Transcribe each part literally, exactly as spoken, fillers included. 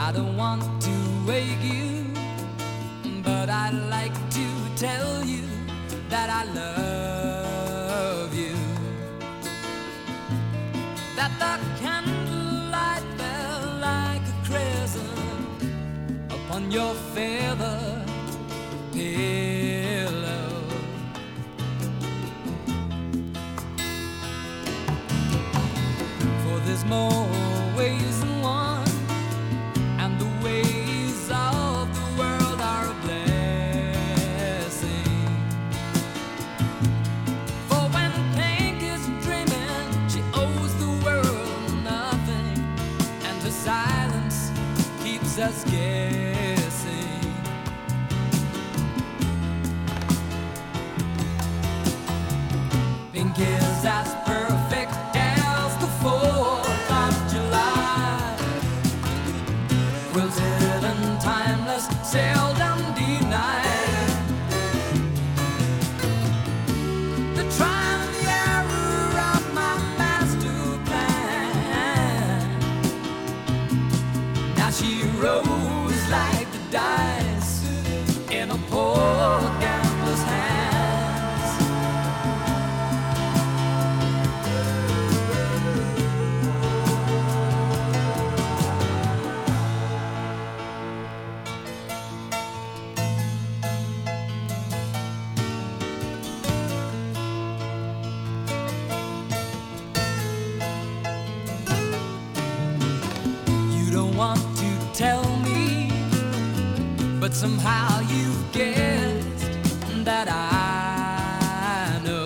I don't want to wake you, but I'd like to tell you that I love you. That the candlelight fell like a crescent upon your feather pillow. For there's more ways than one, and the ways of the world are a blessing. For when Pink is dreaming, she owes the world nothing, and her silence keeps us guessing. Pink is as perfect as the fourth of July, quilted and timeless, seldom denied. The trial and the error of my master plan. Now she rose like the dice in a poor gambler's hands. You don't want to tell me, but somehow you've guessed that I know.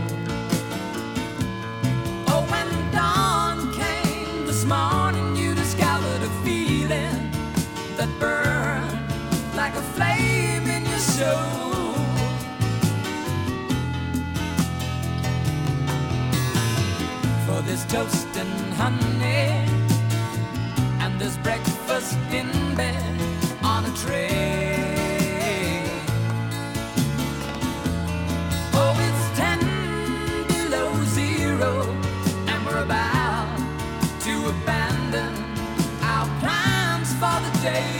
Oh, when dawn came this morning, you discovered a feeling that burned like a flame in your soul. For this toast and honey, and there's breakfast in bed on a tray. Oh, it's ten below zero, and we're about to abandon our plans for the day.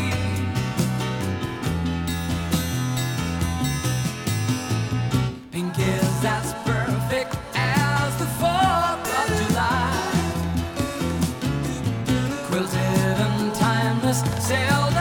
Pink is as perfect as the fourth of July, quilted and timeless, sailed